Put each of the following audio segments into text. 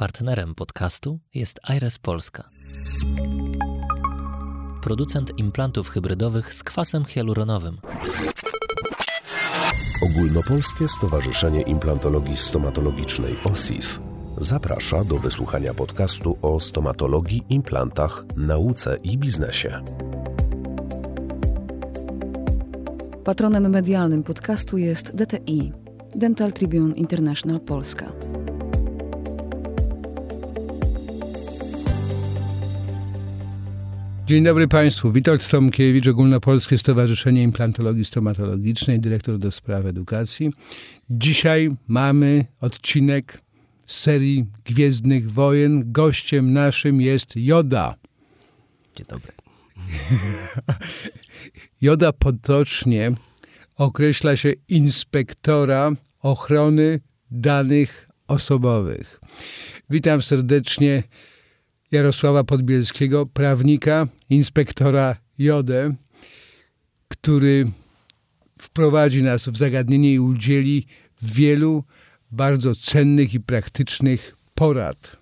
Partnerem podcastu jest Aires Polska. Producent implantów hybrydowych z kwasem hialuronowym. Ogólnopolskie Stowarzyszenie Implantologii Stomatologicznej OSIS zaprasza do wysłuchania podcastu o stomatologii, implantach, nauce i biznesie. Patronem medialnym podcastu jest DTI, Dental Tribune International Polska. Dzień dobry Państwu. Witold Tomkiewicz, Ogólnopolskie Stowarzyszenie Implantologii Stomatologicznej, dyrektor do spraw edukacji. Dzisiaj mamy odcinek z serii Gwiezdnych Wojen. Gościem naszym jest Yoda. Dzień dobry. Yoda potocznie określa się inspektora ochrony danych osobowych. Witam serdecznie Jarosława Podbielskiego, prawnika, inspektora Jodę, który wprowadzi nas w zagadnienie i udzieli wielu bardzo cennych i praktycznych porad.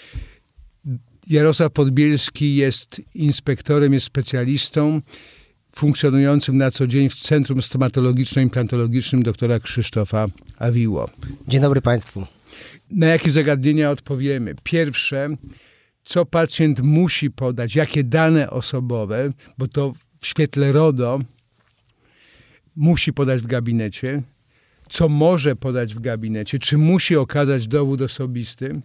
Jarosław Podbielski jest inspektorem, jest specjalistą funkcjonującym na co dzień w Centrum Stomatologiczno-Implantologicznym doktora Krzysztofa Awiło. Dzień dobry Państwu. Na jakie zagadnienia odpowiemy? Pierwsze, co pacjent musi podać, jakie dane osobowe, bo to w świetle RODO musi podać w gabinecie, co może podać w gabinecie, czy musi okazać dowód osobisty,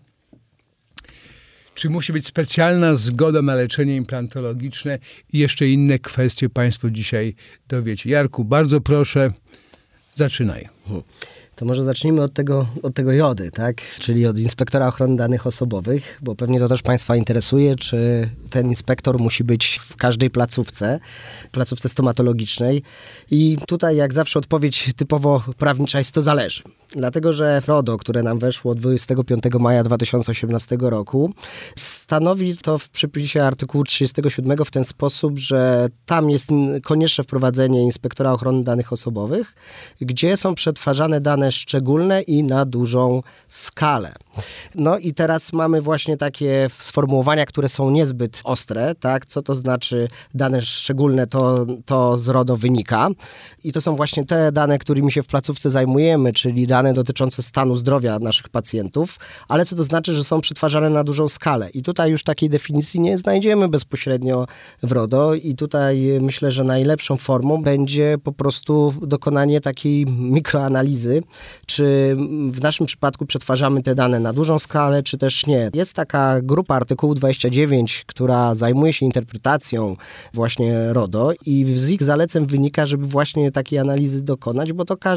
czy musi być specjalna zgoda na leczenie implantologiczne i jeszcze inne kwestie Państwo dzisiaj dowiecie. Jarku, bardzo proszę, zaczynaj. To może zacznijmy od tego Jody, tak? Czyli od inspektora ochrony danych osobowych, bo pewnie to też Państwa interesuje, czy ten inspektor musi być w każdej placówce stomatologicznej. I tutaj jak zawsze odpowiedź typowo prawnicza jest: to zależy. Dlatego, że RODO, które nam weszło 25 maja 2018 roku, stanowi to w przepisie artykułu 37 w ten sposób, że tam jest konieczne wprowadzenie inspektora ochrony danych osobowych, gdzie są przetwarzane dane szczególne i na dużą skalę. No i teraz mamy właśnie takie sformułowania, które są niezbyt ostre, tak? Co to znaczy dane szczególne, to z RODO wynika. I to są właśnie te dane, którymi się w placówce zajmujemy, czyli dane dotyczące stanu zdrowia naszych pacjentów, ale co to znaczy, że są przetwarzane na dużą skalę. I tutaj już takiej definicji nie znajdziemy bezpośrednio w RODO i tutaj myślę, że najlepszą formą będzie po prostu dokonanie takiej mikroanalizy, czy w naszym przypadku przetwarzamy te dane na dużą skalę, czy też nie. Jest taka grupa artykułu 29, która zajmuje się interpretacją właśnie RODO i z ich zaleceń wynika, żeby właśnie takiej analizy dokonać, bo to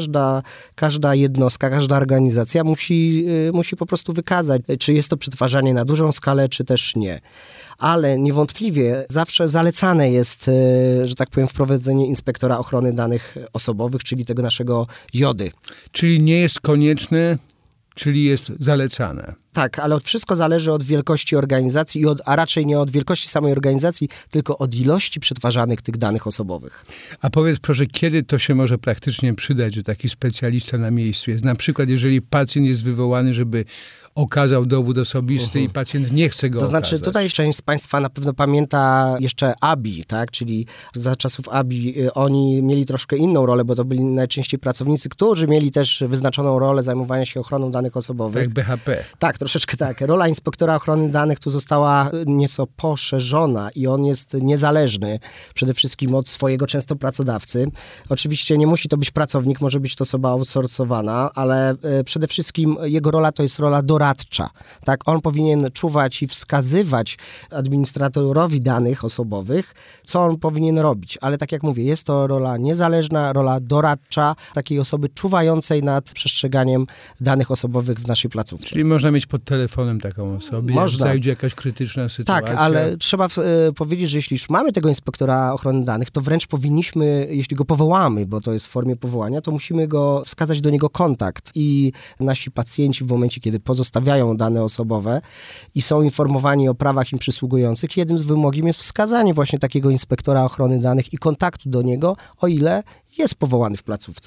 każda jednostka, każda organizacja musi po prostu wykazać, czy jest to przetwarzanie na dużą skalę, czy też nie. Ale niewątpliwie zawsze zalecane jest, że tak powiem, wprowadzenie inspektora ochrony danych osobowych, czyli tego naszego Jody. Czyli nie jest konieczne, czyli jest zalecane. Tak, ale wszystko zależy od wielkości organizacji, a raczej nie od wielkości samej organizacji, tylko od ilości przetwarzanych tych danych osobowych. A powiedz proszę, kiedy to się może praktycznie przydać, że taki specjalista na miejscu jest? Na przykład, jeżeli pacjent jest wywołany, żeby okazał dowód osobisty i pacjent nie chce go okazać. To znaczy, tutaj część z Państwa na pewno pamięta jeszcze ABI, tak? Czyli za czasów ABI oni mieli troszkę inną rolę, bo to byli najczęściej pracownicy, którzy mieli też wyznaczoną rolę zajmowania się ochroną danych osobowych. Jak BHP. Tak, troszeczkę tak. Rola inspektora ochrony danych tu została nieco poszerzona i on jest niezależny przede wszystkim od swojego często pracodawcy. Oczywiście nie musi to być pracownik, może być to osoba outsourcowana, ale przede wszystkim jego rola to jest rola doradcza. Tak, on powinien czuwać i wskazywać administratorowi danych osobowych, co on powinien robić. Ale tak jak mówię, jest to rola niezależna, rola doradcza takiej osoby czuwającej nad przestrzeganiem danych osobowych w naszej placówce. Czyli można mieć pod telefonem taką osobę, jak zajdzie jakaś krytyczna sytuacja. Tak, ale trzeba powiedzieć, że jeśli już mamy tego inspektora ochrony danych, to wręcz powinniśmy, jeśli go powołamy, bo to jest w formie powołania, to musimy go wskazać do niego kontakt i nasi pacjenci w momencie, kiedy pozostawiają dane osobowe i są informowani o prawach im przysługujących, jednym z wymogów jest wskazanie właśnie takiego inspektora ochrony danych i kontaktu do niego, o ile jest powołany w placówce.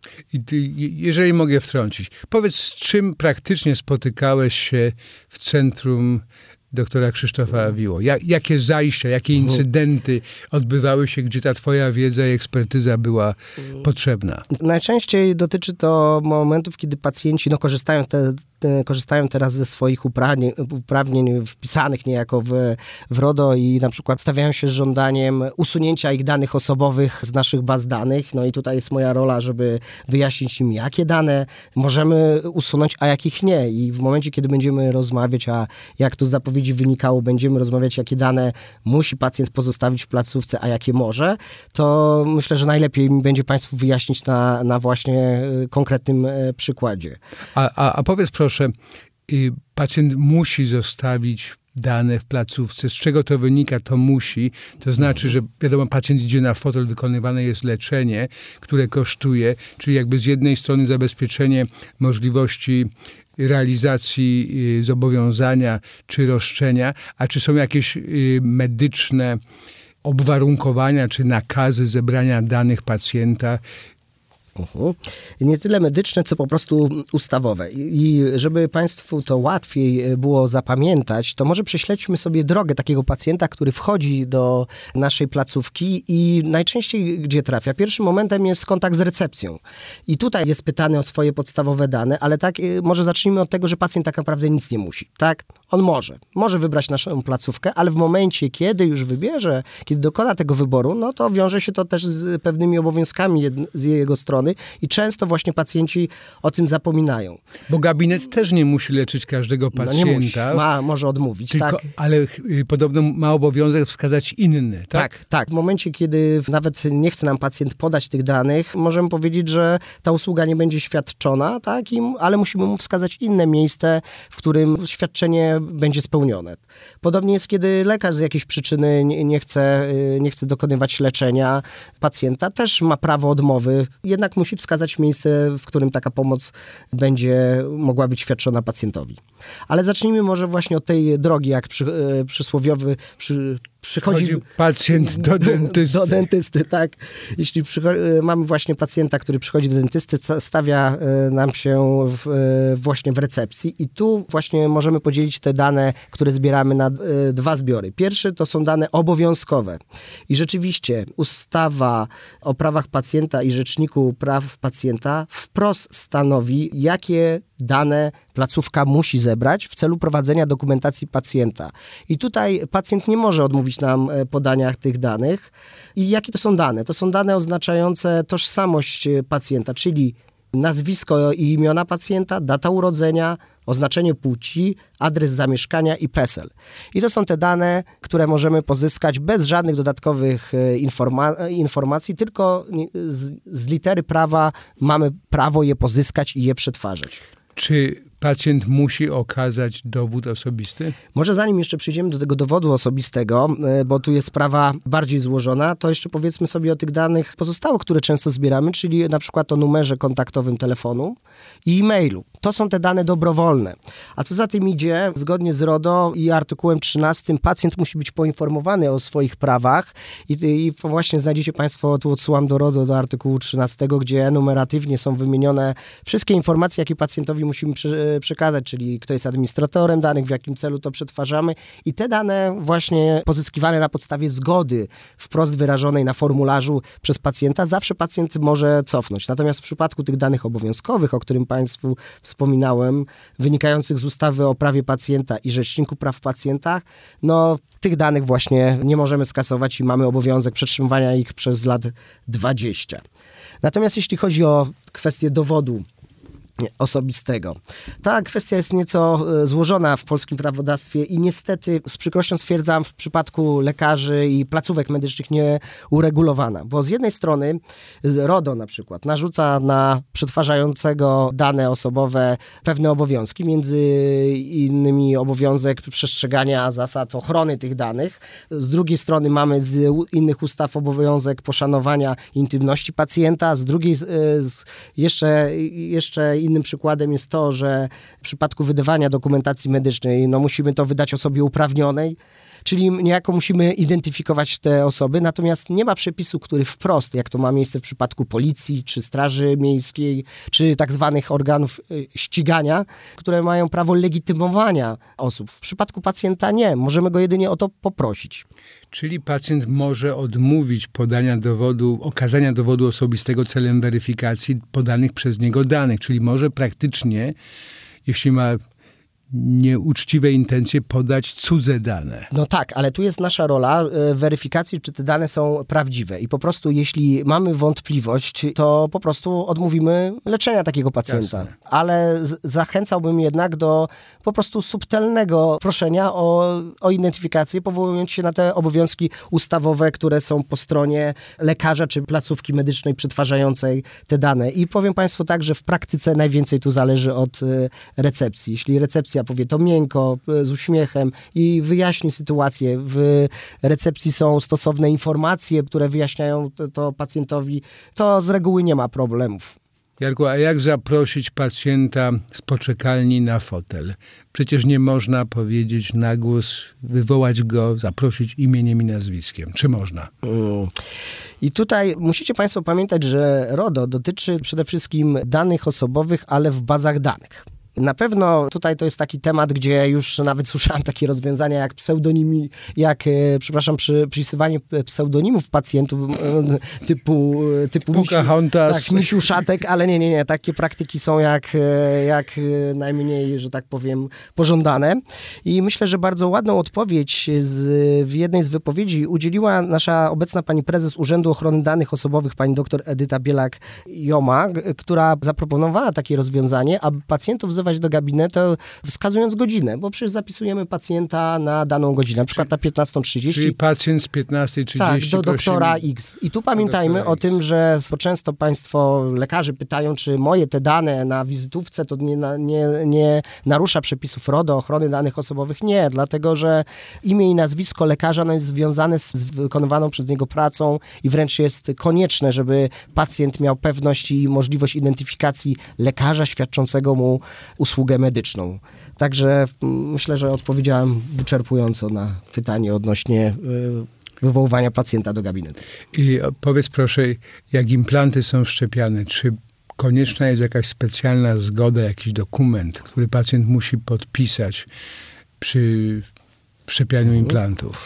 Jeżeli mogę wtrącić, powiedz, z czym praktycznie spotykałeś się w centrum doktora Krzysztofa Awiło? Jakie zajścia, jakie incydenty odbywały się, gdzie ta twoja wiedza i ekspertyza była potrzebna? Najczęściej dotyczy to momentów, kiedy pacjenci korzystają teraz ze swoich uprawnień wpisanych niejako w RODO i na przykład stawiają się z żądaniem usunięcia ich danych osobowych z naszych baz danych. No i tutaj jest moja rola, żeby wyjaśnić im, jakie dane możemy usunąć, a jakich nie. I w momencie, kiedy będziemy rozmawiać, a jak to z zapowiedzi wynikało, będziemy rozmawiać, jakie dane musi pacjent pozostawić w placówce, a jakie może, to myślę, że najlepiej będzie Państwu wyjaśnić na właśnie konkretnym przykładzie. A powiedz proszę, pacjent musi zostawić dane w placówce. Z czego to wynika? To musi. To znaczy, że wiadomo, pacjent idzie na fotel, wykonywane jest leczenie, które kosztuje, czyli jakby z jednej strony zabezpieczenie możliwości realizacji zobowiązania czy roszczenia, a czy są jakieś medyczne obwarunkowania czy nakazy zebrania danych pacjenta? Nie tyle medyczne, co po prostu ustawowe. I żeby Państwu to łatwiej było zapamiętać, to może prześledźmy sobie drogę takiego pacjenta, który wchodzi do naszej placówki i najczęściej gdzie trafia? Pierwszym momentem jest kontakt z recepcją. I tutaj jest pytany o swoje podstawowe dane, ale tak może zacznijmy od tego, że pacjent tak naprawdę nic nie musi. Tak? On może wybrać naszą placówkę, ale w momencie, kiedy już wybierze, kiedy dokona tego wyboru, no to wiąże się to też z pewnymi obowiązkami z jego strony i często właśnie pacjenci o tym zapominają. Bo gabinet też nie musi leczyć każdego pacjenta. No nie musi. Może odmówić. Tylko, tak. Ale podobno ma obowiązek wskazać inne, tak? Tak. W momencie, kiedy nawet nie chce nam pacjent podać tych danych, możemy powiedzieć, że ta usługa nie będzie świadczona, tak? Ale musimy mu wskazać inne miejsce, w którym świadczenie będzie spełnione. Podobnie jest, kiedy lekarz z jakiejś przyczyny nie chce dokonywać leczenia pacjenta, też ma prawo odmowy, jednak musi wskazać miejsce, w którym taka pomoc będzie mogła być świadczona pacjentowi. Ale zacznijmy może właśnie od tej drogi, jak przysłowiowy przychodzi pacjent do dentysty. Do dentysty, tak. Jeśli mamy właśnie pacjenta, który przychodzi do dentysty, stawia nam się właśnie w recepcji i tu właśnie możemy podzielić te dane, które zbieramy na dwa zbiory. Pierwszy to są dane obowiązkowe i rzeczywiście ustawa o prawach pacjenta i Rzeczniku Praw Pacjenta wprost stanowi, jakie dane placówka musi zebrać w celu prowadzenia dokumentacji pacjenta. I tutaj pacjent nie może odmówić nam podania tych danych. I jakie to są dane? To są dane oznaczające tożsamość pacjenta, czyli nazwisko i imiona pacjenta, data urodzenia, oznaczenie płci, adres zamieszkania i PESEL. I to są te dane, które możemy pozyskać bez żadnych dodatkowych informacji, tylko z litery prawa mamy prawo je pozyskać i je przetwarzać. Czy pacjent musi okazać dowód osobisty? Może zanim jeszcze przejdziemy do tego dowodu osobistego, bo tu jest sprawa bardziej złożona, to jeszcze powiedzmy sobie o tych danych pozostałych, które często zbieramy, czyli na przykład o numerze kontaktowym telefonu i e-mailu. To są te dane dobrowolne. A co za tym idzie, zgodnie z RODO i artykułem 13 pacjent musi być poinformowany o swoich prawach i właśnie znajdziecie Państwo, tu odsyłam do RODO, do artykułu 13, gdzie enumeratywnie są wymienione wszystkie informacje, jakie pacjentowi musimy przekazać, czyli kto jest administratorem danych, w jakim celu to przetwarzamy i te dane właśnie pozyskiwane na podstawie zgody wprost wyrażonej na formularzu przez pacjenta, zawsze pacjent może cofnąć. Natomiast w przypadku tych danych obowiązkowych, o którym Państwu wspominałem, wynikających z ustawy o prawie pacjenta i Rzeczniku Praw Pacjenta, no tych danych właśnie nie możemy skasować i mamy obowiązek przetrzymywania ich przez lat 20. Natomiast jeśli chodzi o kwestię dowodu osobistego. Ta kwestia jest nieco złożona w polskim prawodawstwie i niestety z przykrością stwierdzam w przypadku lekarzy i placówek medycznych nieuregulowana, bo z jednej strony RODO na przykład narzuca na przetwarzającego dane osobowe pewne obowiązki, między innymi obowiązek przestrzegania zasad ochrony tych danych. Z drugiej strony mamy z innych ustaw obowiązek poszanowania intymności pacjenta, z drugiej jeszcze innym przykładem jest to, że w przypadku wydawania dokumentacji medycznej musimy to wydać osobie uprawnionej czyli niejako musimy identyfikować te osoby, natomiast nie ma przepisu, który wprost, jak to ma miejsce w przypadku policji, czy straży miejskiej, czy tak zwanych organów ścigania, które mają prawo legitymowania osób. W przypadku pacjenta nie, możemy go jedynie o to poprosić. Czyli pacjent może odmówić podania dowodu, okazania dowodu osobistego celem weryfikacji podanych przez niego danych, czyli może praktycznie, jeśli ma nieuczciwe intencje, podać cudze dane. No tak, ale tu jest nasza rola weryfikacji, czy te dane są prawdziwe. I po prostu jeśli mamy wątpliwość, to po prostu odmówimy leczenia takiego pacjenta. Jasne. Ale zachęcałbym jednak do po prostu subtelnego proszenia o identyfikację, powołując się na te obowiązki ustawowe, które są po stronie lekarza czy placówki medycznej przetwarzającej te dane. I powiem Państwu tak, że w praktyce najwięcej tu zależy od recepcji. Jeśli recepcja powie to miękko, z uśmiechem i wyjaśni sytuację. W recepcji są stosowne informacje, które wyjaśniają to pacjentowi, to z reguły nie ma problemów. Jarku, a jak zaprosić pacjenta z poczekalni na fotel? Przecież nie można powiedzieć na głos, wywołać go, zaprosić imieniem i nazwiskiem. Czy można? I tutaj musicie Państwo pamiętać, że RODO dotyczy przede wszystkim danych osobowych, ale w bazach danych. Na pewno tutaj to jest taki temat, gdzie już nawet słyszałem takie rozwiązania jak przypisywanie pseudonimów pacjentów typu Pocahontas. Tak, misiu szatek, ale nie. Takie praktyki są jak najmniej, że tak powiem, pożądane. I myślę, że bardzo ładną odpowiedź w jednej z wypowiedzi udzieliła nasza obecna pani prezes Urzędu Ochrony Danych Osobowych, pani dr Edyta Bielak-Joma, która zaproponowała takie rozwiązanie, aby pacjentów wzywać do gabinetu, wskazując godzinę, bo przecież zapisujemy pacjenta na daną godzinę, na przykład na 15:30. Czyli pacjent z 15:30 tak, do doktora X. I tu pamiętajmy o tym, że często Państwo, lekarze pytają, czy moje te dane na wizytówce to nie narusza przepisów RODO, ochrony danych osobowych. Nie, dlatego, że imię i nazwisko lekarza jest związane z wykonywaną przez niego pracą i wręcz jest konieczne, żeby pacjent miał pewność i możliwość identyfikacji lekarza świadczącego mu usługę medyczną. Także myślę, że odpowiedziałem wyczerpująco na pytanie odnośnie wywoływania pacjenta do gabinetu. I powiedz proszę, jak implanty są wszczepiane, czy konieczna jest jakaś specjalna zgoda, jakiś dokument, który pacjent musi podpisać przy wszczepianiu implantów?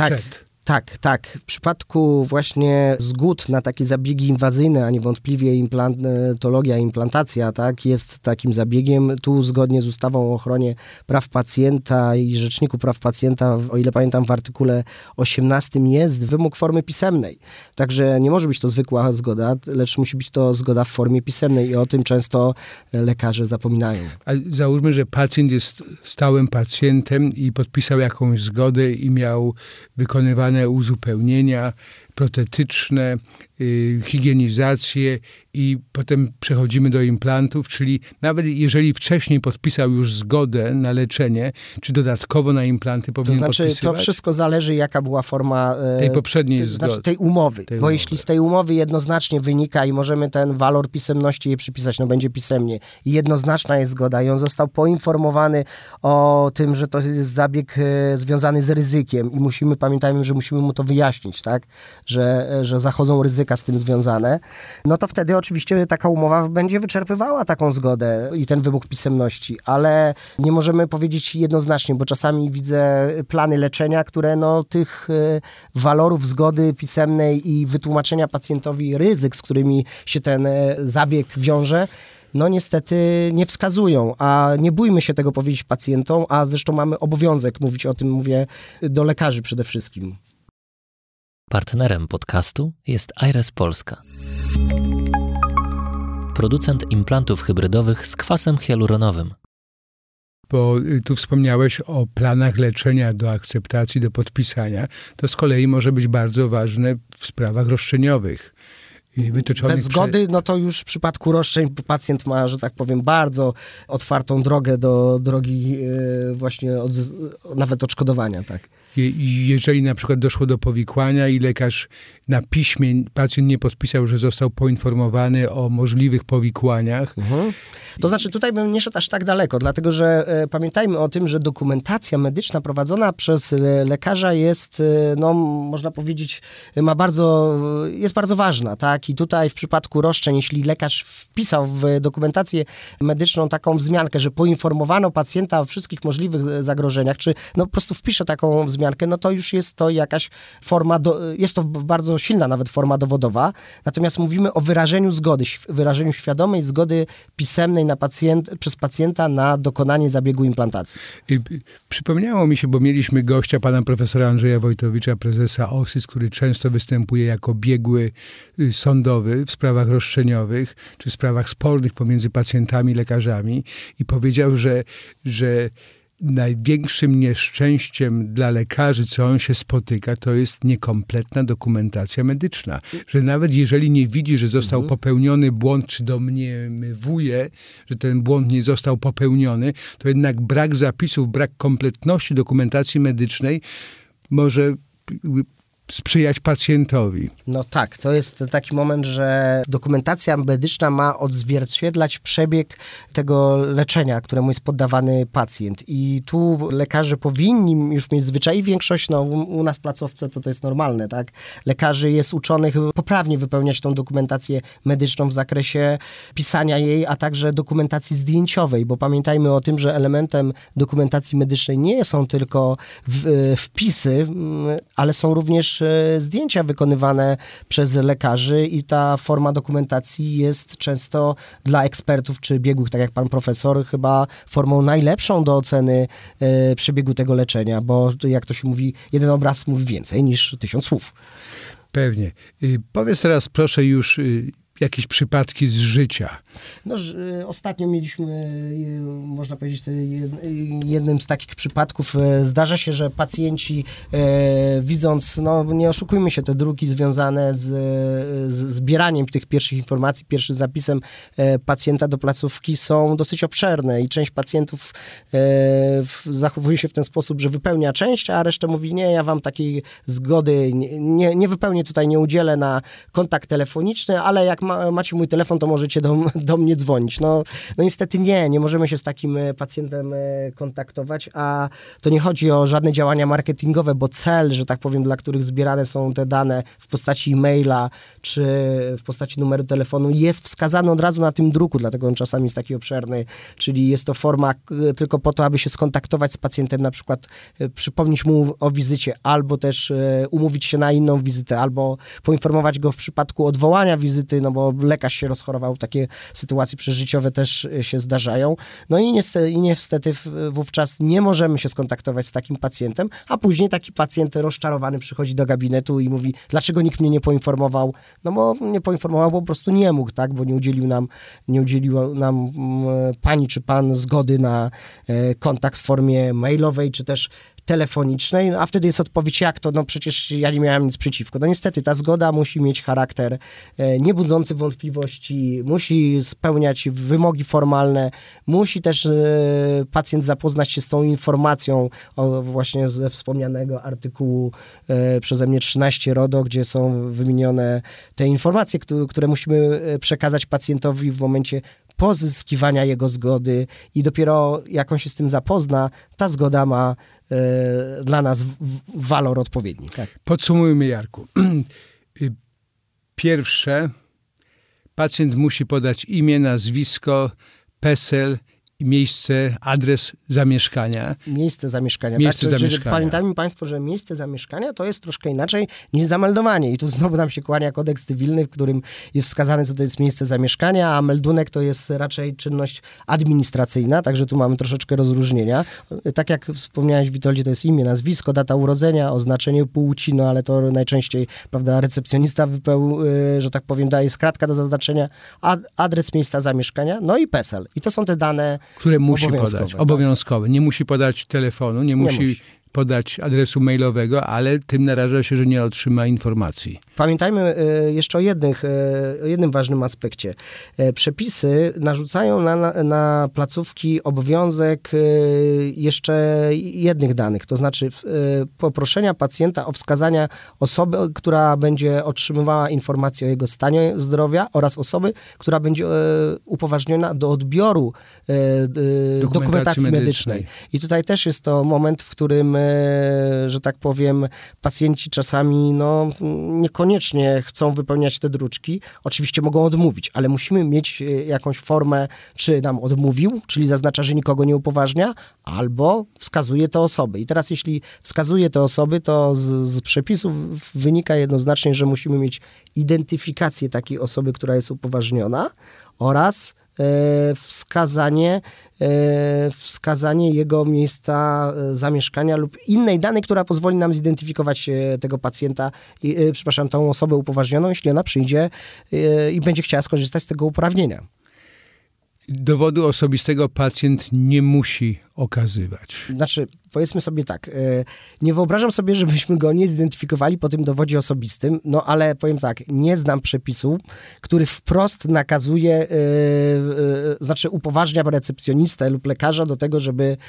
Tak. W przypadku właśnie zgód na takie zabiegi inwazyjne, a niewątpliwie implantologia, implantacja, tak, jest takim zabiegiem. Tu zgodnie z ustawą o ochronie praw pacjenta i Rzeczniku Praw Pacjenta, o ile pamiętam, w artykule 18 jest wymóg formy pisemnej. Także nie może być to zwykła zgoda, lecz musi być to zgoda w formie pisemnej i o tym często lekarze zapominają. A załóżmy, że pacjent jest stałym pacjentem i podpisał jakąś zgodę i miał wykonywane uzupełnienia protetyczne, higienizację i potem przechodzimy do implantów, czyli nawet jeżeli wcześniej podpisał już zgodę na leczenie, czy dodatkowo na implanty powinien podpisywać? To wszystko zależy, jaka była forma tej poprzedniej zgody. Tej umowy. Bo jeśli z tej umowy jednoznacznie wynika i możemy ten walor pisemności jej przypisać, no będzie pisemnie i jednoznaczna jest zgoda i on został poinformowany o tym, że to jest zabieg związany z ryzykiem i pamiętajmy, że musimy mu to wyjaśnić, tak? Że zachodzą ryzyka z tym związane, no to wtedy oczywiście taka umowa będzie wyczerpywała taką zgodę i ten wymóg pisemności, ale nie możemy powiedzieć jednoznacznie, bo czasami widzę plany leczenia, które tych walorów zgody pisemnej i wytłumaczenia pacjentowi ryzyk, z którymi się ten zabieg wiąże, niestety nie wskazują, a nie bójmy się tego powiedzieć pacjentom, a zresztą mamy obowiązek mówić o tym, mówię do lekarzy przede wszystkim. Partnerem podcastu jest Aires Polska. Producent implantów hybrydowych z kwasem hialuronowym. Bo tu wspomniałeś o planach leczenia do akceptacji, do podpisania. To z kolei może być bardzo ważne w sprawach roszczeniowych. wytyczonych. Bez zgody, no to już w przypadku roszczeń pacjent ma, że tak powiem, bardzo otwartą drogę do drogi właśnie nawet odszkodowania, tak. Jeżeli na przykład doszło do powikłania i lekarz na piśmie, pacjent nie podpisał, że został poinformowany o możliwych powikłaniach. To znaczy tutaj bym nie szedł aż tak daleko, dlatego że pamiętajmy o tym, że dokumentacja medyczna prowadzona przez lekarza jest, no można powiedzieć, jest bardzo ważna, tak? I tutaj w przypadku roszczeń, jeśli lekarz wpisał w dokumentację medyczną taką wzmiankę, że poinformowano pacjenta o wszystkich możliwych zagrożeniach, czy no po prostu wpisze taką wzmiankę, no to już jest to jakaś forma, jest to bardzo silna nawet forma dowodowa, natomiast mówimy o wyrażeniu zgody, wyrażeniu świadomej zgody pisemnej przez pacjenta na dokonanie zabiegu implantacji. Przypomniało mi się, bo mieliśmy gościa, pana profesora Andrzeja Wojtowicza, prezesa OSIS, który często występuje jako biegły sądowy w sprawach roszczeniowych, czy w sprawach spornych pomiędzy pacjentami i lekarzami i powiedział, że największym nieszczęściem dla lekarzy, co on się spotyka, to jest niekompletna dokumentacja medyczna. Że nawet jeżeli nie widzi, że został popełniony błąd, czy domniemywuje, że ten błąd nie został popełniony, to jednak brak zapisów, brak kompletności dokumentacji medycznej może sprzyjać pacjentowi. No tak, to jest taki moment, że dokumentacja medyczna ma odzwierciedlać przebieg tego leczenia, któremu jest poddawany pacjent. I tu lekarze powinni już mieć zwyczaj, i większość, no u nas w placówce to jest normalne, tak? Lekarzy jest uczonych poprawnie wypełniać tą dokumentację medyczną w zakresie pisania jej, a także dokumentacji zdjęciowej, bo pamiętajmy o tym, że elementem dokumentacji medycznej nie są tylko wpisy, ale są również zdjęcia wykonywane przez lekarzy i ta forma dokumentacji jest często dla ekspertów czy biegłych, tak jak pan profesor, chyba formą najlepszą do oceny przebiegu tego leczenia, bo jak to się mówi, jeden obraz mówi więcej niż 1000 słów. Pewnie. Powiedz teraz proszę już jakieś przypadki z życia. No, ostatnio mieliśmy, można powiedzieć, jednym z takich przypadków zdarza się, że pacjenci widząc, no nie oszukujmy się, te druki związane z zbieraniem tych pierwszych informacji, pierwszym zapisem pacjenta do placówki są dosyć obszerne i część pacjentów zachowuje się w ten sposób, że wypełnia część, a resztę mówi, nie, ja wam takiej zgody nie wypełnię, tutaj nie udzielę na kontakt telefoniczny, ale jak macie mój telefon, to możecie do mnie dzwonić. No niestety nie możemy się z takim pacjentem kontaktować, a to nie chodzi o żadne działania marketingowe, bo cel, że tak powiem, dla których zbierane są te dane w postaci e-maila, czy w postaci numeru telefonu, jest wskazany od razu na tym druku, dlatego on czasami jest taki obszerny, czyli jest to forma tylko po to, aby się skontaktować z pacjentem, na przykład przypomnieć mu o wizycie, albo też umówić się na inną wizytę, albo poinformować go w przypadku odwołania wizyty, no bo lekarz się rozchorował, takie sytuacje przeżyciowe też się zdarzają. No i niestety wówczas nie możemy się skontaktować z takim pacjentem, a później taki pacjent rozczarowany przychodzi do gabinetu i mówi, dlaczego nikt mnie nie poinformował? No bo nie poinformował, bo po prostu nie mógł, tak? Bo nie udzielił nam pani czy pan zgody na kontakt w formie mailowej, czy też telefonicznej, a wtedy jest odpowiedź, jak to, no przecież ja nie miałem nic przeciwko. No niestety ta zgoda musi mieć charakter niebudzący wątpliwości, musi spełniać wymogi formalne, musi też pacjent zapoznać się z tą informacją właśnie ze wspomnianego artykułu przeze mnie 13 RODO, gdzie są wymienione te informacje, które musimy przekazać pacjentowi w momencie pozyskiwania jego zgody i dopiero jak on się z tym zapozna, ta zgoda ma dla nas walor odpowiedni. Tak. Podsumujmy, Jarku. Pierwsze, pacjent musi podać imię, nazwisko, PESEL, miejsce, adres zamieszkania. Miejsce zamieszkania. Pamiętajmy Państwo, że miejsce zamieszkania to jest troszkę inaczej niż zameldowanie. I tu znowu nam się kłania kodeks cywilny, w którym jest wskazane, co to jest miejsce zamieszkania, a meldunek to jest raczej czynność administracyjna, także tu mamy troszeczkę rozróżnienia. Tak jak wspomniałeś, Witoldzie, to jest imię, nazwisko, data urodzenia, oznaczenie płci, no ale to najczęściej, prawda, recepcjonista że tak powiem, daje skradka do zaznaczenia, adres miejsca zamieszkania, no i PESEL. I to są te dane, które musi podać, obowiązkowe. Nie musi podać telefonu, nie musi podać adresu mailowego, ale tym naraża się, że nie otrzyma informacji. Pamiętajmy jeszcze o jednym ważnym aspekcie. Przepisy narzucają na placówki obowiązek jeszcze jednych danych, to znaczy poproszenia pacjenta o wskazania osoby, która będzie otrzymywała informacje o jego stanie zdrowia oraz osoby, która będzie upoważniona do odbioru dokumentacji medycznej. I tutaj też jest to moment, w którym, że tak powiem, pacjenci czasami niekoniecznie chcą wypełniać te druczki. Oczywiście mogą odmówić, ale musimy mieć jakąś formę, czy nam odmówił, czyli zaznacza, że nikogo nie upoważnia, albo wskazuje te osoby. I teraz jeśli wskazuje te osoby, to z przepisów wynika jednoznacznie, że musimy mieć identyfikację takiej osoby, która jest upoważniona oraz wskazanie jego miejsca zamieszkania lub innej danej, która pozwoli nam zidentyfikować tego pacjenta, tą osobę upoważnioną, jeśli ona przyjdzie i będzie chciała skorzystać z tego uprawnienia. Dowodu osobistego pacjent nie musi okazywać. Znaczy, powiedzmy sobie tak, nie wyobrażam sobie, żebyśmy go nie zidentyfikowali po tym dowodzie osobistym, ale powiem tak, nie znam przepisu, który wprost nakazuje, upoważnia recepcjonistę lub lekarza do tego,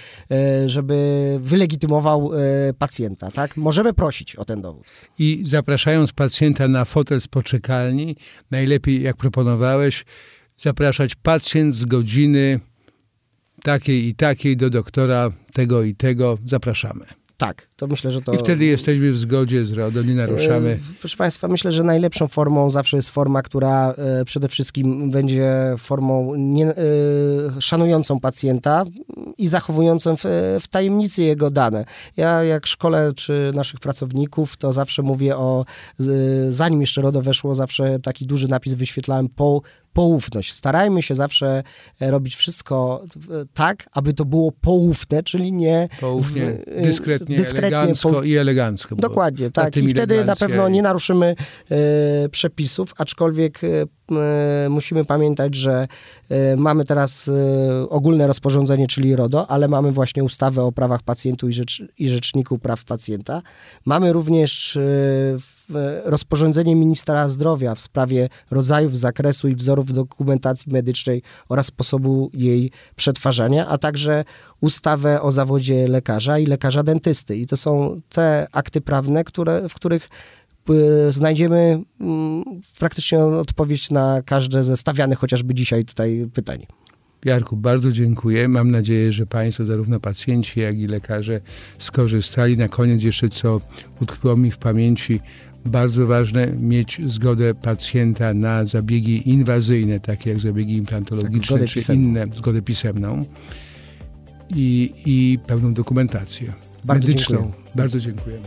żeby wylegitymował pacjenta, tak? Możemy prosić o ten dowód. I zapraszając pacjenta na fotel z poczekalni, najlepiej, jak proponowałeś, zapraszać pacjent z godziny takiej i takiej do doktora tego i tego. Zapraszamy. Tak, to myślę, że to... I wtedy jesteśmy w zgodzie z RODO, nie naruszamy. Proszę Państwa, myślę, że najlepszą formą zawsze jest forma, która przede wszystkim będzie formą szanującą pacjenta i zachowującą w tajemnicy jego dane. Ja jak szkolę czy naszych pracowników, to zawsze mówię zanim jeszcze RODO weszło, zawsze taki duży napis wyświetlałem poufność. Starajmy się zawsze robić wszystko tak, aby to było poufne, czyli nie... Poufnie, dyskretnie elegancko i elegancko. Dokładnie, tak. I wtedy na pewno nie naruszymy przepisów, aczkolwiek musimy pamiętać, że mamy teraz ogólne rozporządzenie, czyli RODO, ale mamy właśnie ustawę o prawach pacjentów i Rzeczniku Praw Pacjenta. Mamy również rozporządzenie ministra zdrowia w sprawie rodzajów, zakresu i wzorów dokumentacji medycznej oraz sposobu jej przetwarzania, a także ustawę o zawodzie lekarza i lekarza dentysty. I to są te akty prawne, w których znajdziemy praktycznie odpowiedź na każde ze stawianych chociażby dzisiaj tutaj pytań. Jarku, bardzo dziękuję. Mam nadzieję, że Państwo, zarówno pacjenci, jak i lekarze skorzystali. Na koniec jeszcze, co utkwiło mi w pamięci, bardzo ważne, mieć zgodę pacjenta na zabiegi inwazyjne, takie jak zabiegi implantologiczne, tak, czy inne, zgodę pisemną i pełną dokumentację medyczną. Dziękuję. Bardzo dziękujemy.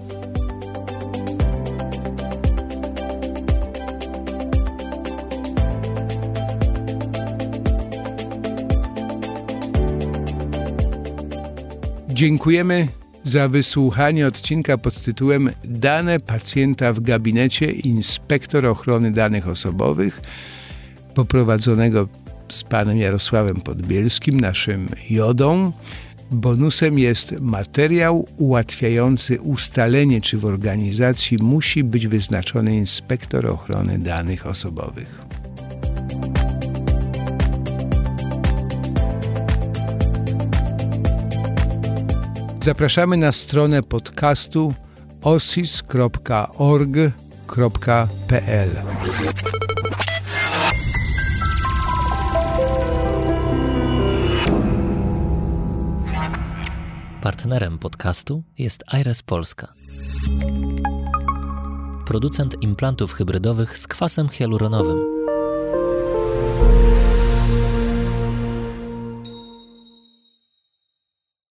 Dziękujemy za wysłuchanie odcinka pod tytułem Dane pacjenta w gabinecie inspektor ochrony danych osobowych, poprowadzonego z panem Jarosławem Podbielskim, naszym JODą. Bonusem jest materiał ułatwiający ustalenie, czy w organizacji musi być wyznaczony inspektor ochrony danych osobowych. Zapraszamy na stronę podcastu osis.org.pl. Partnerem podcastu jest Aires Polska. Producent implantów hybrydowych z kwasem hialuronowym.